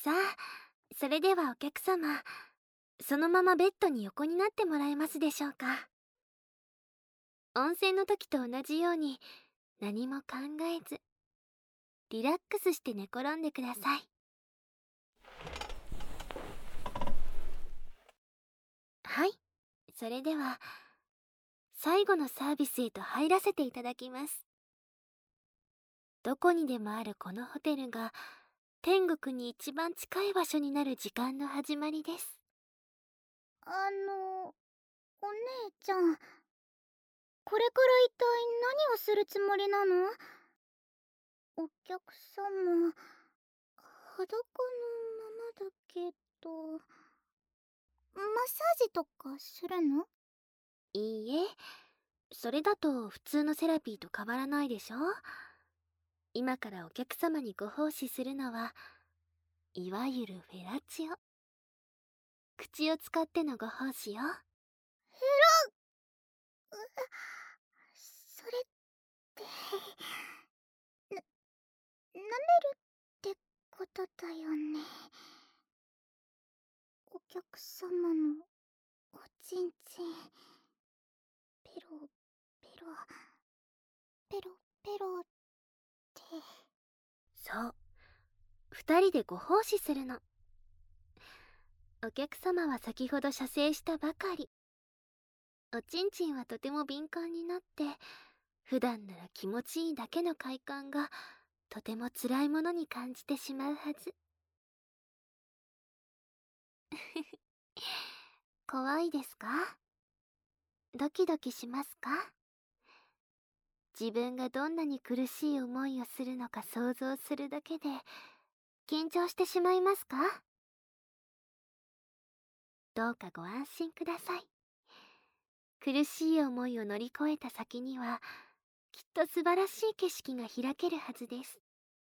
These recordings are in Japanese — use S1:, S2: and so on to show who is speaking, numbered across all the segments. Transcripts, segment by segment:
S1: さあ、それではお客様、そのままベッドに横になってもらえますでしょうか。温泉の時と同じように何も考えず、リラックスして寝転んでください。はい、それでは最後のサービスへと入らせていただきます。どこにでもあるこのホテルが天国に一番近い場所になる時間の始まりです。
S2: お姉ちゃん、これから一体何をするつもりなの？お客様、裸のままだけど、マッサージとかするの？
S1: いいえ、それだと普通のセラピーと変わらないでしょ。今からお客様にご奉仕するのは、いわゆるフェラチオ。口を使ってのご奉仕よ。
S2: それって、舐めるってことだよね。お客様のおちんちん、ペロペロ、ペロペロって。
S1: そう、二人でご奉仕するの。お客様は先ほど射精したばかり。おちんちんはとても敏感になって、普段なら気持ちいいだけの快感がとても辛いものに感じてしまうはず。怖いですか？ドキドキしますか？自分がどんなに苦しい思いをするのか想像するだけで緊張してしまいますか？どうかご安心ください。苦しい思いを乗り越えた先にはきっと素晴らしい景色が開けるはずです。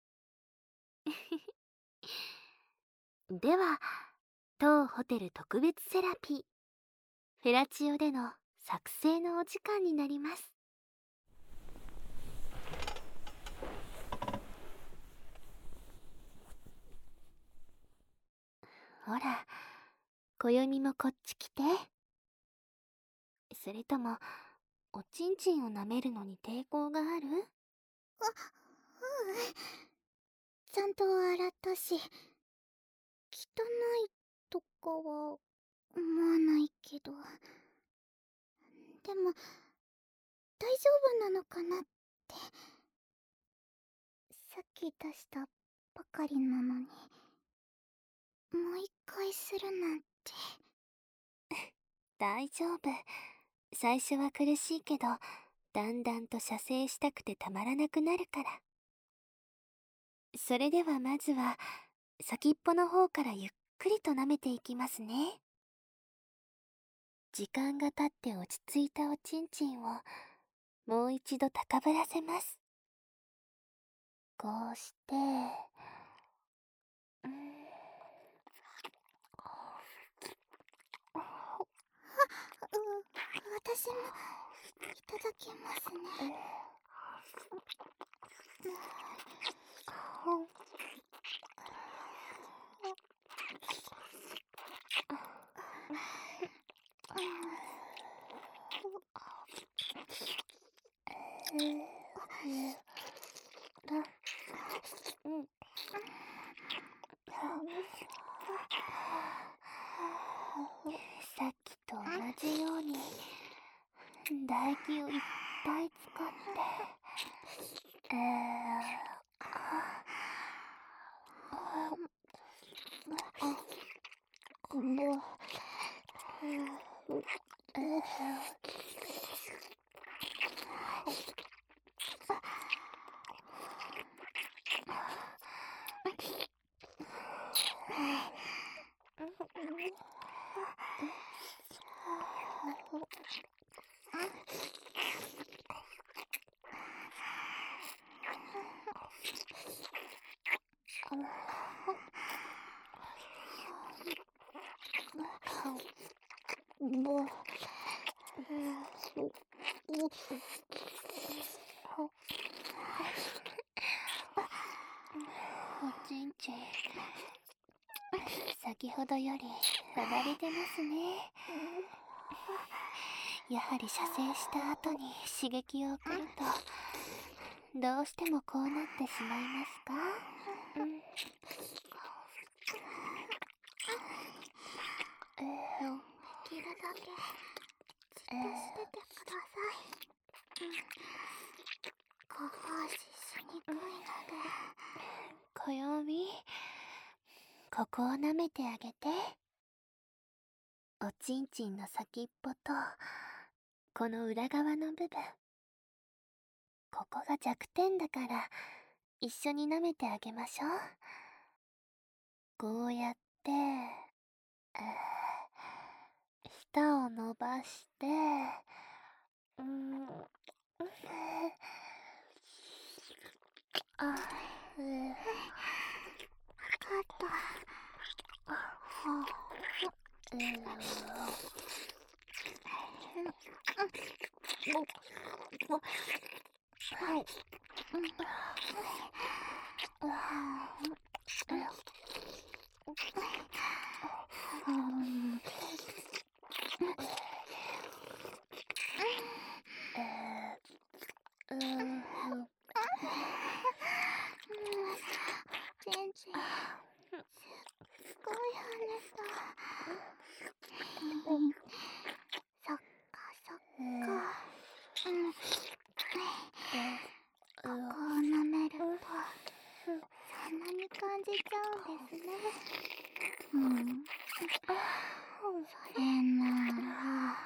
S1: では、当ホテル特別セラピーフェラチオでの作成のお時間になります。ほら、暦もこっち来て。それともおちんちんを舐めるのに抵抗がある？
S2: ちゃんと洗ったし、汚いとかは思わないけど。でも、大丈夫なのかなって。さっき出したばかりなのに、もう一回するなんて。
S1: 大丈夫。最初は苦しいけど、だんだんと射精したくてたまらなくなるから。それではまずは、先っぽの方からゆっくりと舐めていきますね。時間が経って落ち着いたおちんちんを、もう一度高ぶらせます。こうして、
S2: 私もいただきますね。
S1: さっきと同じように唾液をいっぱい使って、おちんちん先ほどより離れてますね。やはり射精した後に刺激を送るとどうしてもこうなってしまいますか？
S2: できるだけじっとしててください。ご奉仕しにくいので。
S1: こよみ、ここを舐めてあげて。おちんちんの先っぽとこの裏側の部分、ここが弱点だから一緒に舐めてあげましょう。こうやって舌を伸ばして、
S2: わかった。ちんちん、すっごい跳ねた。そっかそっか。ここを舐めるとそんなに感じちゃうんですね。それなら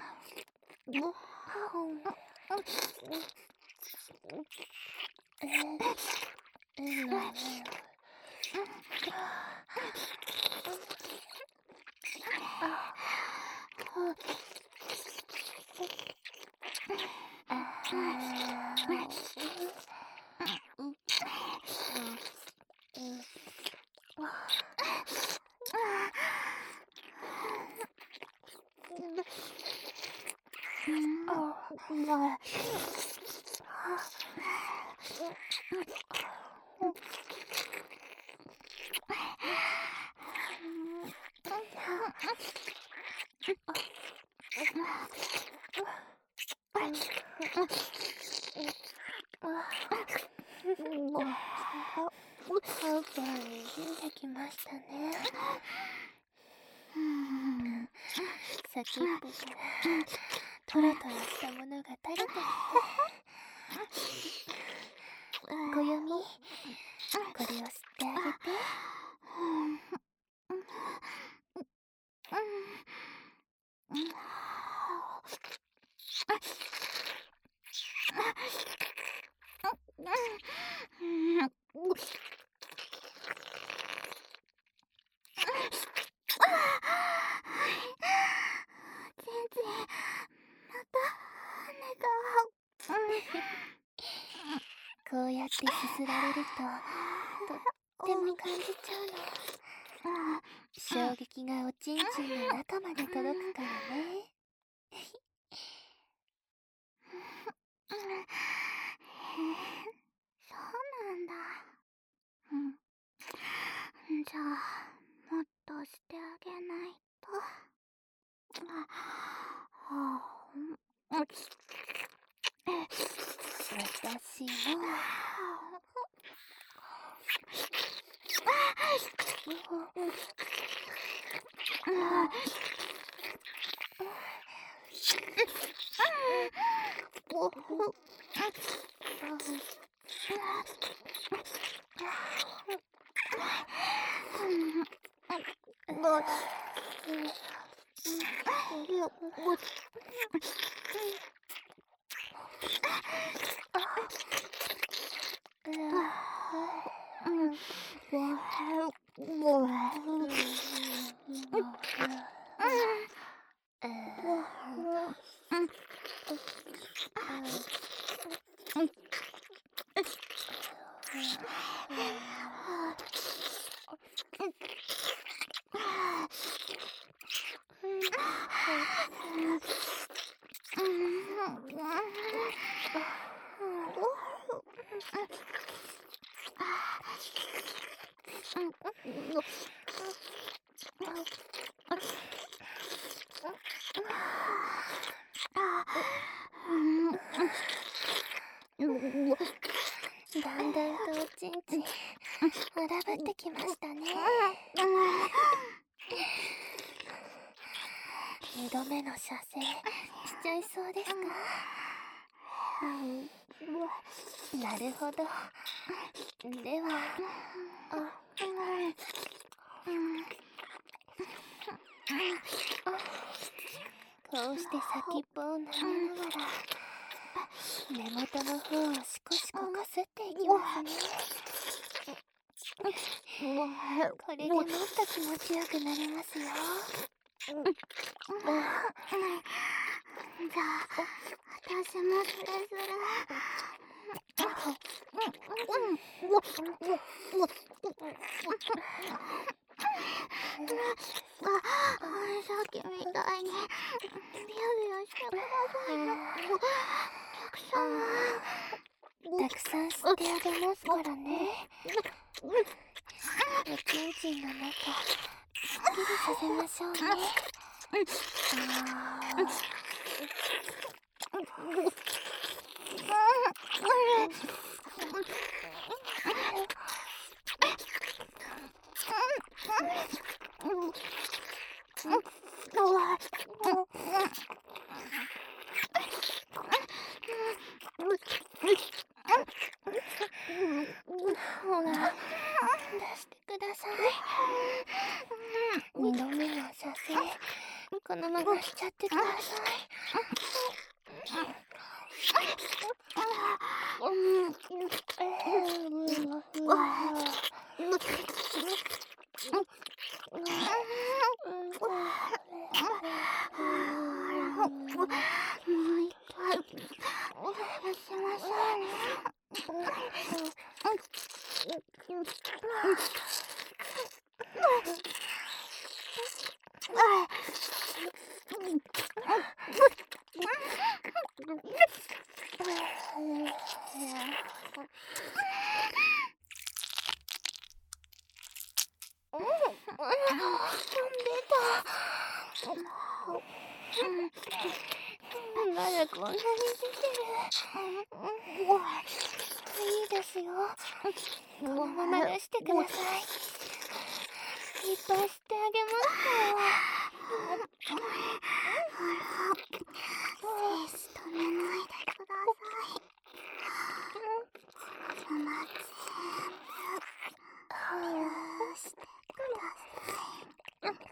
S1: できましたね。先っぽからトロトロしたものが垂れてきて、こよみ、これを吸ってあげて。こうやってすすられるととっても感じちゃうの。衝撃がおちんちんの中まで届くからね。
S2: そうなんだ。じゃあもっとしてあげないと。
S1: 私もだんだんとおちんちん荒ぶってきましたね。2度目の射精しちゃいそうですか？なるほど。ではこうして先っぽを舐めながら根元の方をシコシコかすっていきますね。これでもっと気持ちよくなりますよ。
S2: じゃあ私もそれぞれ。さっきみたいにビヤビヤしてくださいよ。お客様。
S1: たくさん吸ってあげますからね。おちんちんの中すっきりさせましょうね。ほら、出してください。2度目の射精、このまましちゃってください。まだこんなに出てる。いいですよ。このまま出してください。いっぱい吸ってあげますから。
S2: 止めないでください。その全部許してください。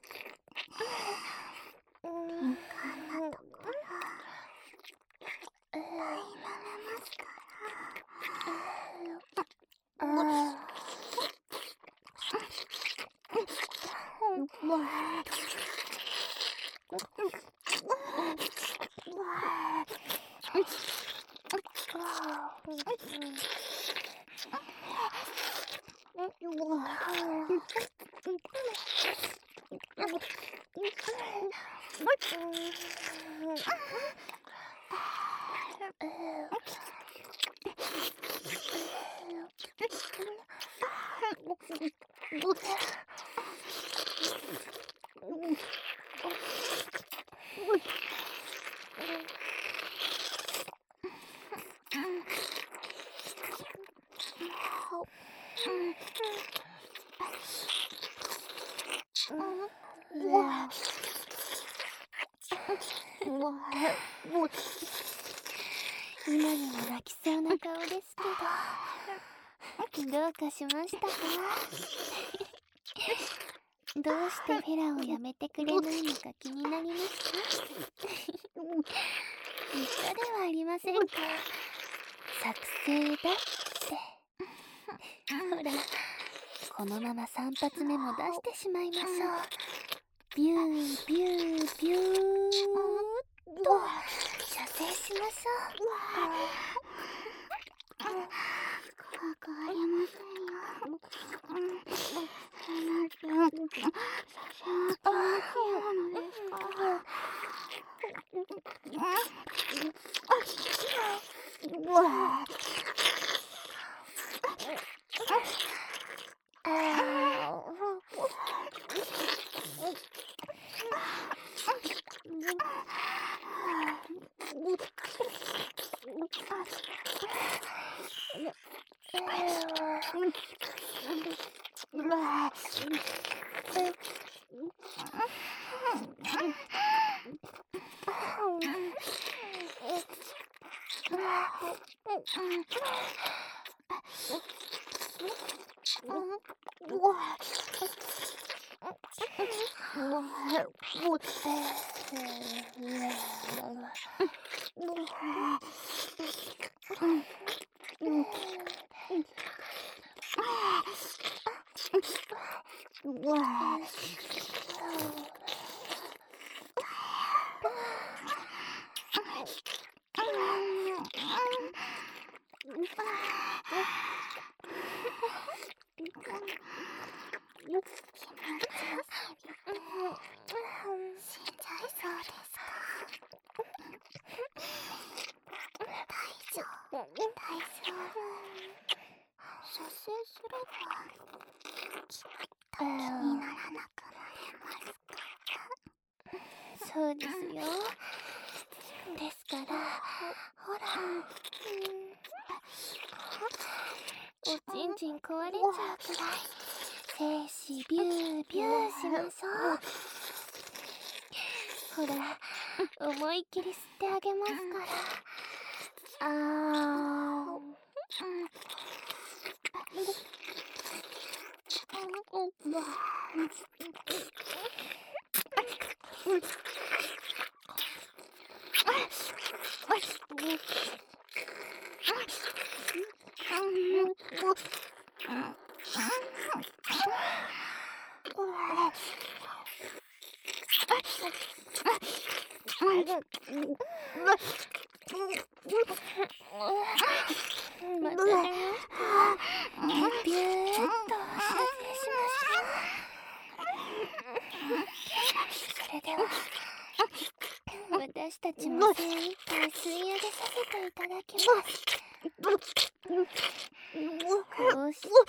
S2: 敏感なところ耐えられますから。
S1: 今にも泣きそうな顔ですけど、どうかしましたか？どうしてフェラをやめてくれないのか気になりますか？言ったではありませんか。作戦だって。ほら、このまま3発目も出してしまいましょう。ビュービュービューっと射精しましょう。
S2: 怖くありませんよ。写真は気持ちいいものですから。 射精すればきっと気にならなくなりますか？
S1: そうですよ。ですから、ほら、おちんちん壊れちゃうくらい精子ビュービューしましょう。ほら、思いっきり吸ってあげますから。またね、ビューっと射精しましょう。それでは私たちも精一杯吸い上げさせていただきます。こうして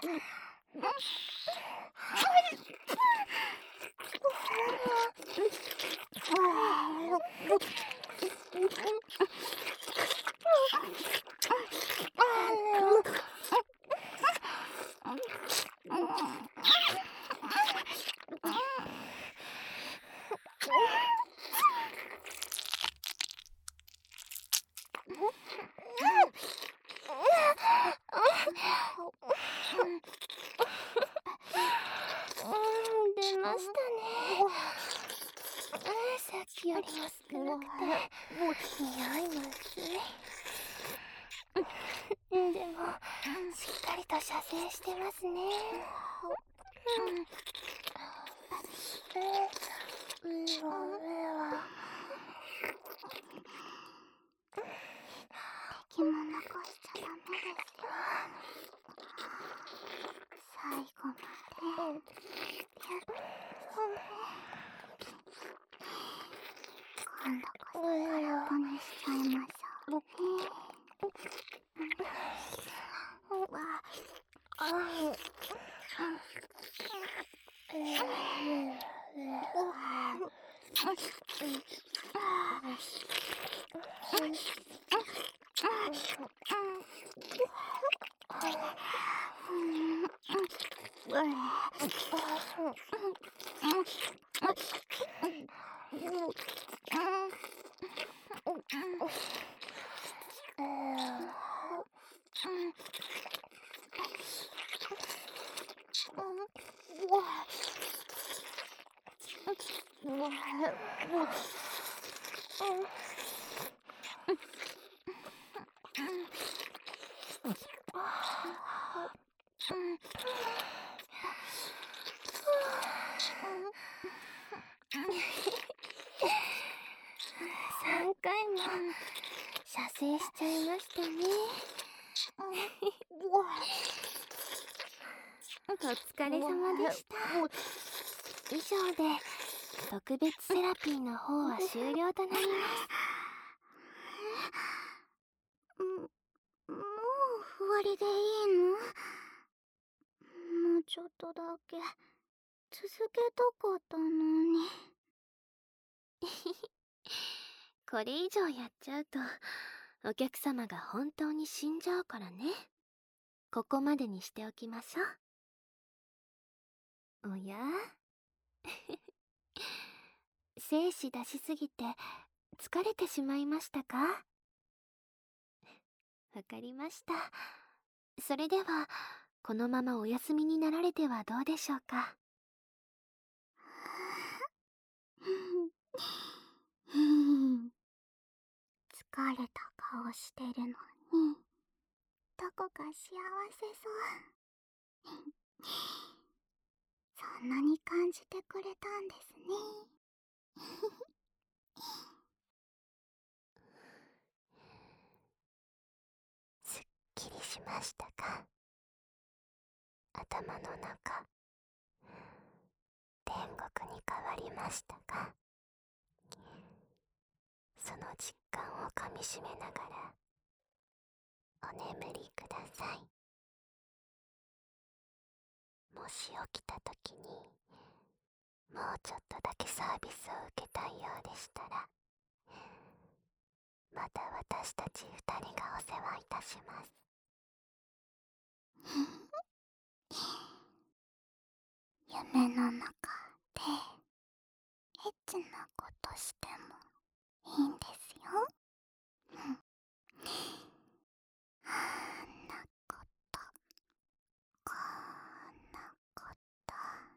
S1: 出ましたね。さっきよりも少なくて匂いも薄い。でもしっかりと射精してますね。
S2: 敵も残しちゃダメですよ。最後まで今度こそ空っぽにしちゃいましょうね。
S1: 3回も射精しちゃいましたね。お疲れ様でした。以上で特別セラピーの方は終了となります。
S2: もう終わりでいいの？もうちょっとだけ続けたかったのに。
S1: これ以上やっちゃうとお客様が本当に死んじゃうからね。ここまでにしておきましょう。 おや精子出しすぎて疲れてしまいましたか？わかりました。それではこのままお休みになられてはどうでしょうか。
S2: 疲れた顔してるのに、どこか幸せそう。そんなに感じてくれたんですね。
S1: すっきりしましたか？頭の中、天国に変わりましたか？その実感をかみしめながらお眠りください。もし起きた時にもうちょっとだけサービスを受けたいようでしたら、また私たち二人がお世話いたします。
S2: 夢の中でエッチなことしてもいいんですよ。あんなこと、こんなこと、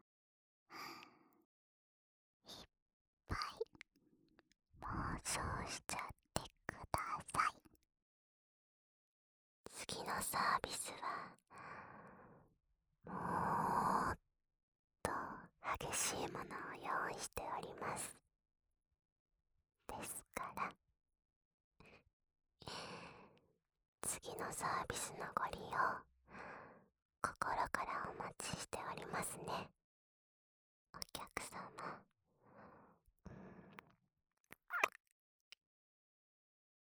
S2: いっぱい妄想しちゃってください。
S1: 次のサービスはもっと激しいものを用意しております。ですから次のサービスのご利用、心からお待ちしておりますね。